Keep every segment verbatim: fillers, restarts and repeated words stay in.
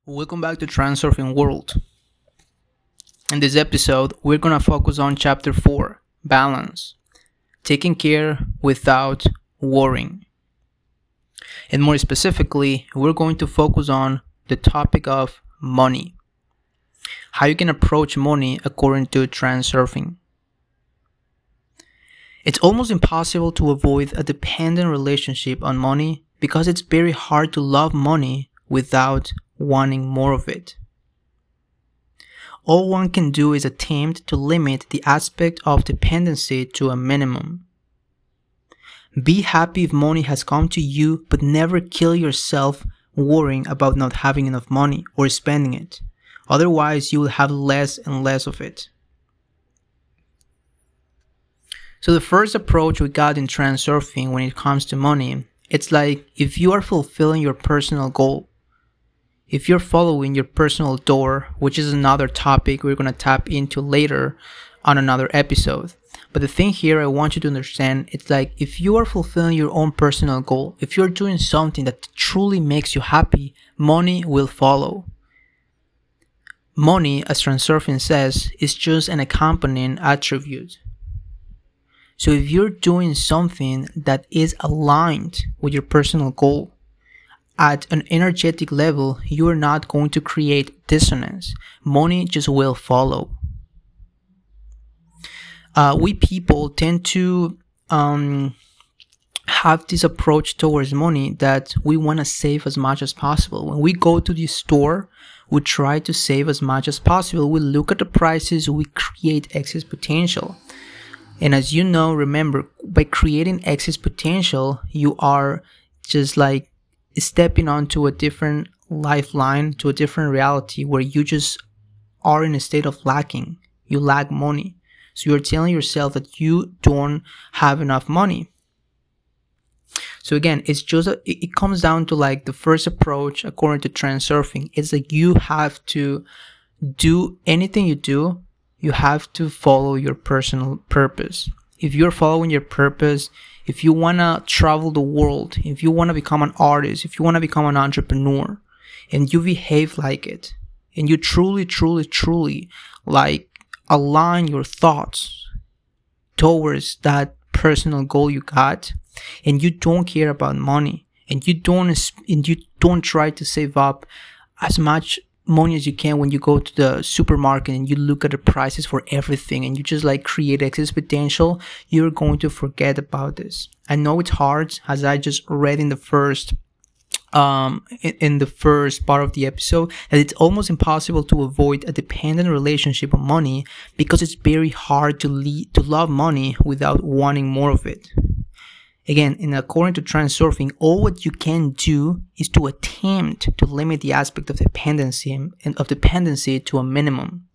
Welcome back to Transurfing World. In this episode, we're going to focus on Chapter four, Balance, Taking Care Without Worrying. And more specifically, we're going to focus on the topic of money. How you can approach money according to Transurfing. It's almost impossible to avoid a dependent relationship on money because it's very hard to love money without wanting more of it. All one can do is attempt to limit the aspect of dependency to a minimum. Be happy if money has come to you, but never kill yourself worrying about not having enough money or spending it. Otherwise, you will have less and less of it. So the first approach we got in Transurfing when it comes to money, it's like if you are fulfilling your personal goal, if you're following your personal door, which is another topic we're going to tap into later on another episode. But the thing here I want you to understand, it's like if you are fulfilling your own personal goal, if you're doing something that truly makes you happy, money will follow. Money, as Transurfing says, is just an accompanying attribute. So if you're doing something that is aligned with your personal goal, at an energetic level, you are not going to create dissonance. Money just will follow. Uh, we people tend to um, have this approach towards money that we want to save as much as possible. When we go to the store, we try to save as much as possible. We look at the prices, we create excess potential. And as you know, remember, by creating excess potential, you are just like stepping onto a different lifeline, to a different reality where you just are in a state of lacking. You lack money. So you're telling yourself that you don't have enough money. So again, it's just, a, it comes down to like the first approach according to Transurfing. It's like you have to do anything you do, you have to follow your personal purpose. If you're following your purpose, if you want to travel the world, if you want to become an artist, if you want to become an entrepreneur, and you behave like it, and you truly, truly, truly like align your thoughts towards that personal goal you got, and you don't care about money, and you don't, and you don't try to save up as much money as you can when you go to the supermarket and you look at the prices for everything and you just like create excess potential, you're going to forget about this. I know it's hard, as I just read in the first um in, in the first part of the episode, that it's almost impossible to avoid a dependent relationship on money because it's very hard to lead, to love money without wanting more of it. Again, in according to Transurfing, all what you can do is to attempt to limit the aspect of dependency and of dependency to a minimum.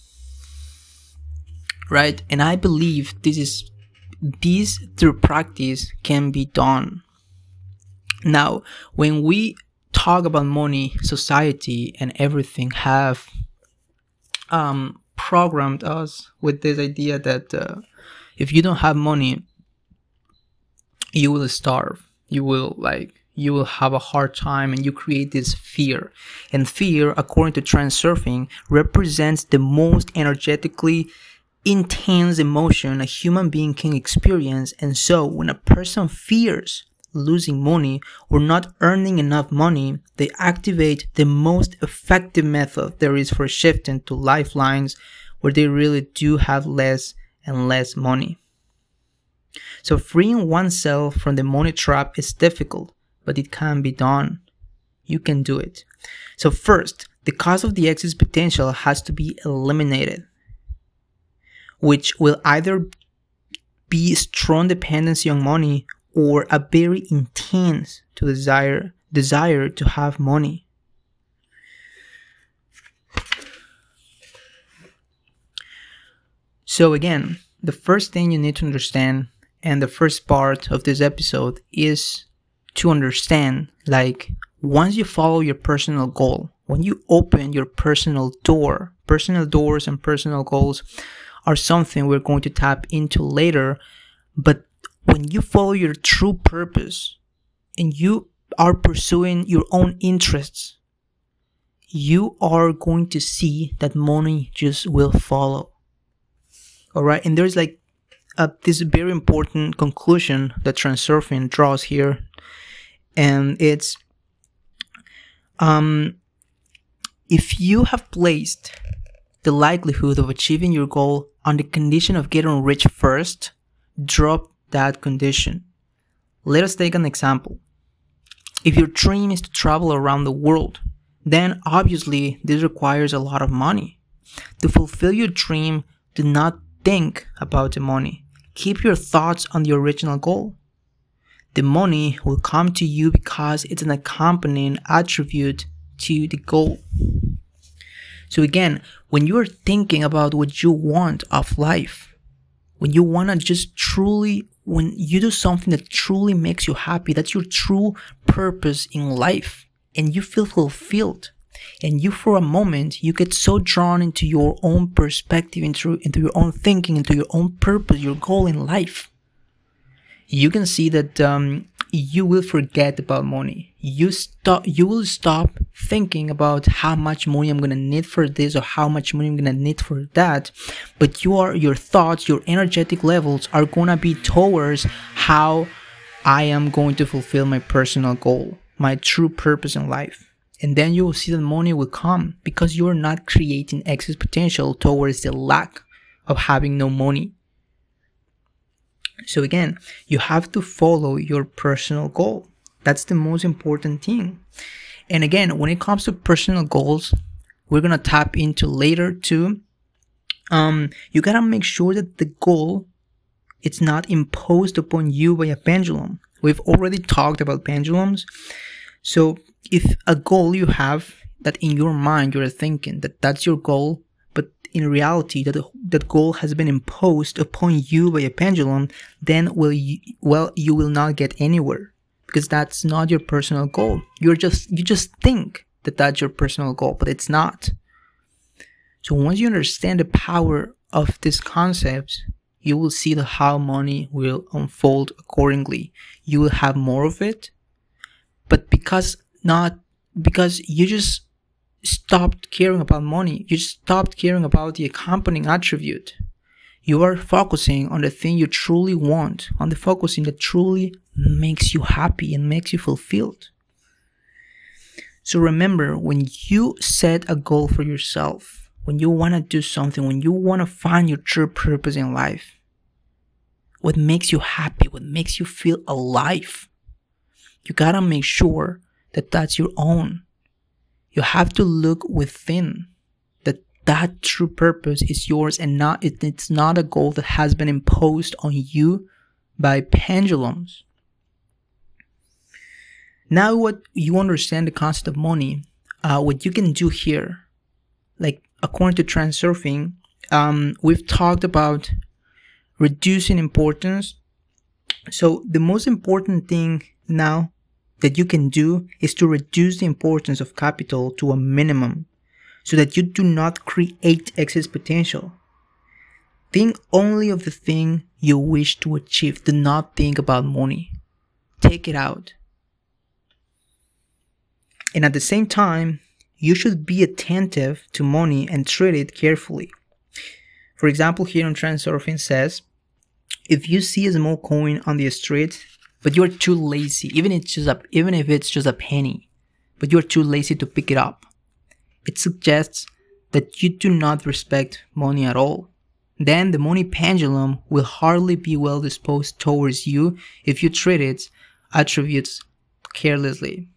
Right? And I believe this is this through practice can be done. Now, when we talk about money, society and everything have um, programmed us with this idea that uh, if you don't have money, you will starve, you will like, you will have a hard time, and you create this fear. And fear, according to Transurfing, represents the most energetically intense emotion a human being can experience. And so when a person fears losing money or not earning enough money, they activate the most effective method there is for shifting to lifelines where they really do have less and less money. So freeing oneself from the money trap is difficult, but it can be done. You can do it. So first, the cause of the excess potential has to be eliminated, which will either be strong dependency on money or a very intense to desire desire to have money. So again, the first thing you need to understand, and the first part of this episode, is to understand, like, once you follow your personal goal, when you open your personal door, personal doors and personal goals are something we're going to tap into later. But when you follow your true purpose and you are pursuing your own interests, you are going to see that money just will follow. All right. And there's like a, this very important conclusion that Transurfing draws here. And it's, um, if you have placed the likelihood of achieving your goal on the condition of getting rich first, drop that condition. Let us take an example. If your dream is to travel around the world, then obviously this requires a lot of money. To fulfill your dream, do not think about the money. Keep your thoughts on the original goal. The money will come to you because it's an accompanying attribute to the goal. So again, when you are thinking about what you want of life, when you want to just truly, when you do something that truly makes you happy, that's your true purpose in life, and you feel fulfilled, and you for a moment, you get so drawn into your own perspective, into, into your own thinking, into your own purpose, your goal in life, you can see that um, you will forget about money. You stop. You will stop thinking about how much money I'm gonna need for this or how much money I'm gonna need for that. But your your thoughts, your energetic levels are gonna be towards how I am going to fulfill my personal goal, my true purpose in life. And then you will see that money will come because you are not creating excess potential towards the lack of having no money. So again, you have to follow your personal goal. That's the most important thing. And again, when it comes to personal goals, we're going to tap into later too. Um, you got to make sure that the goal, it's not imposed upon you by a pendulum. We've already talked about pendulums. So if a goal you have that in your mind, you're thinking that that's your goal, but in reality that that goal has been imposed upon you by a pendulum, then will you, well, you will not get anywhere because that's not your personal goal. You're just, you just think that that's your personal goal, but it's not. So once you understand the power of these concepts, you will see the how money will unfold accordingly. You will have more of it, but because not, because you just stopped caring about money. You stopped caring about the accompanying attribute. You are focusing on the thing you truly want, on the focusing that truly makes you happy and makes you fulfilled. So remember, when you set a goal for yourself, when you want to do something, when you want to find your true purpose in life, what makes you happy, what makes you feel alive, you gotta make sure that that's your own. You have to look within, that that true purpose is yours and not it, it's not a goal that has been imposed on you by pendulums. Now what you understand the concept of money, uh, what you can do here, like according to Transurfing, um, we've talked about reducing importance. So the most important thing now that you can do is to reduce the importance of capital to a minimum so that you do not create excess potential. Think only of the thing you wish to achieve. Do not think about money. Take it out. And at the same time, you should be attentive to money and treat it carefully. For example, here on Transurfing says, if you see a small coin on the street, but you're too lazy, even if it's just a, even if it's just a penny, but you're too lazy to pick it up, it suggests that you do not respect money at all. Then the money pendulum will hardly be well disposed towards you if you treat its attributes carelessly.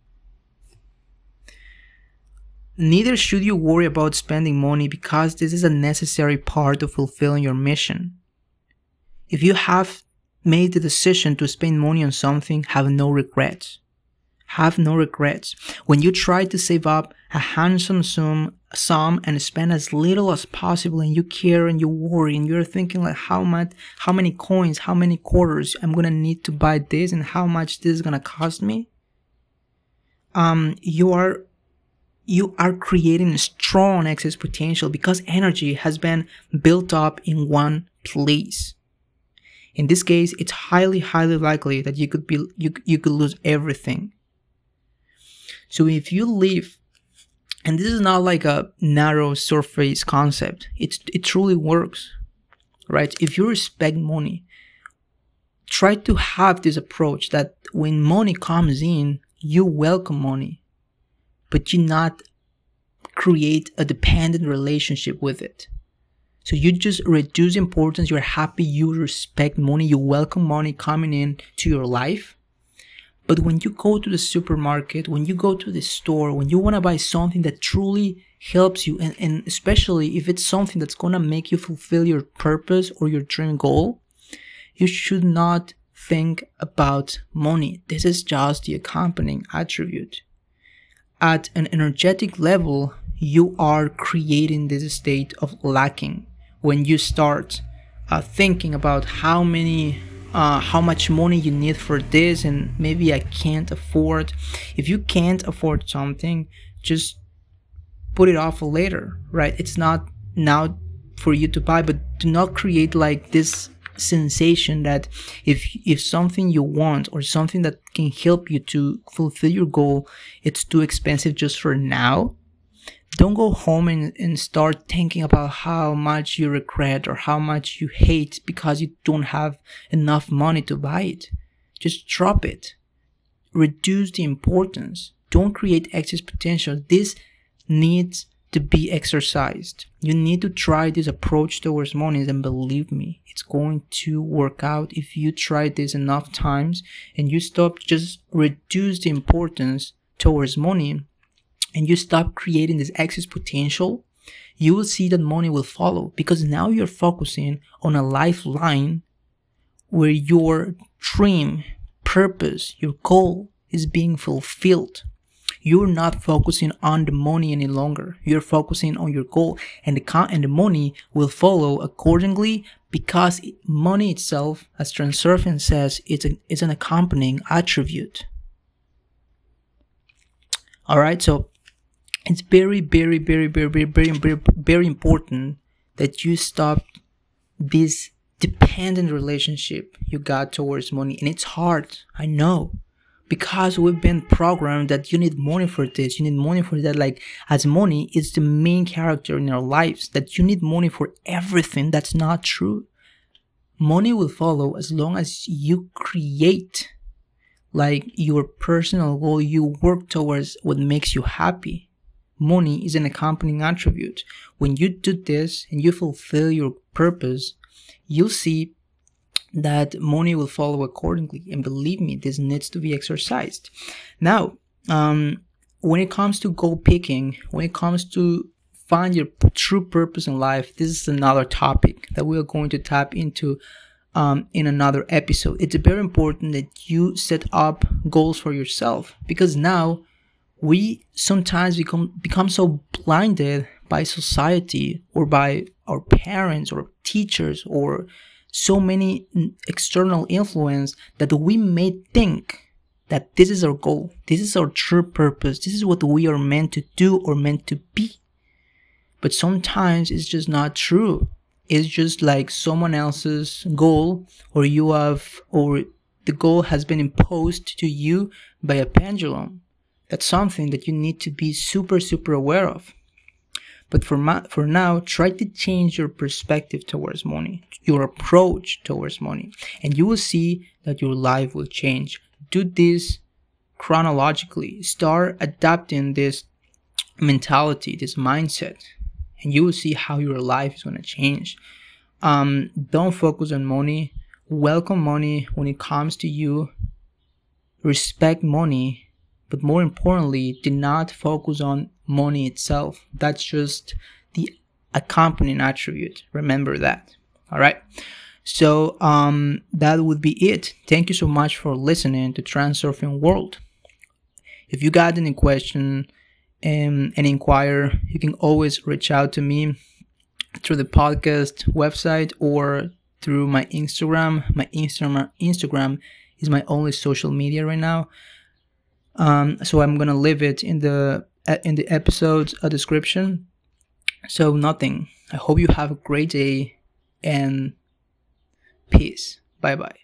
Neither should you worry about spending money because this is a necessary part of fulfilling your mission. If you have made the decision to spend money on something, have no regrets. Have no regrets. When you try to save up a handsome sum, sum and spend as little as possible, and you care and you worry and you're thinking like how much, how many coins, how many quarters I'm gonna need to buy this and how much this is gonna cost me, um, you are you are creating strong excess potential because energy has been built up in one place. In this case, it's highly, highly likely that you could be you, you could lose everything. So if you live And this is not like a narrow surface concept. It's, it truly works, right? If you respect money, try to have this approach that when money comes in, you welcome money, but you not create a dependent relationship with it. So you just reduce importance. You're happy, you respect money, you welcome money coming in to your life. But when you go to the supermarket, when you go to the store, when you want to buy something that truly helps you, and, and especially if it's something that's going to make you fulfill your purpose or your dream goal, you should not think about money. This is just the accompanying attribute. At an energetic level, you are creating this state of lacking when you start uh, thinking about how many Uh, how much money you need for this, and maybe I can't afford. If you can't afford something, just put it off for later, right? It's not now for you to buy, but do not create like this sensation that if if something you want or something that can help you to fulfill your goal, it's too expensive just for now. Don't go home and, and start thinking about how much you regret or how much you hate because you don't have enough money to buy it. Just drop it. Reduce the importance. Don't create excess potential. This needs to be exercised. You need to try this approach towards money, and believe me, it's going to work out if you try this enough times and you stop, just reduce the importance towards money, and you stop creating this excess potential. You will see that money will follow, because now you're focusing on a lifeline where your dream, purpose, your goal is being fulfilled. You're not focusing on the money any longer. You're focusing on your goal, and the con- and the money will follow accordingly, because it, money itself, as Transurfing says, it's, a, it's an accompanying attribute. All right, so it's very, very, very, very, very, very, very, very important that you stop this dependent relationship you got towards money. And it's hard, I know, because we've been programmed that you need money for this, you need money for that. Like, as money is the main character in our lives, that you need money for everything. That's not true. Money will follow as long as you create like your personal goal, you work towards what makes you happy. Money is an accompanying attribute. When you do this and you fulfill your purpose, you'll see that money will follow accordingly. And believe me, this needs to be exercised. Now, um, when it comes to goal picking, when it comes to find your true purpose in life, this is another topic that we are going to tap into um, in another episode. It's very important that you set up goals for yourself, because now we sometimes become become so blinded by society or by our parents or teachers or so many external influence that we may think that this is our goal, this is our true purpose, this is what we are meant to do or meant to be. But sometimes it's just not true. It's just like someone else's goal, or you have, or the goal has been imposed to you by a pendulum. That's something that you need to be super, super aware of. But for ma- for now, try to change your perspective towards money, your approach towards money, and you will see that your life will change. Do this chronologically. Start adapting this mentality, this mindset, and you will see how your life is going to change. Um, don't focus on money. Welcome money when it comes to you. Respect money. But more importantly, do not focus on money itself. That's just the accompanying attribute. Remember that. All right. So um, that would be it. Thank you so much for listening to Transurfing World. If you got any question um, and inquire, you can always reach out to me through the podcast website or through my Instagram. My Instagram Instagram is my only social media right now. Um, so I'm gonna leave it in the in the episode's uh, description. So nothing. I hope you have a great day and peace. Bye bye.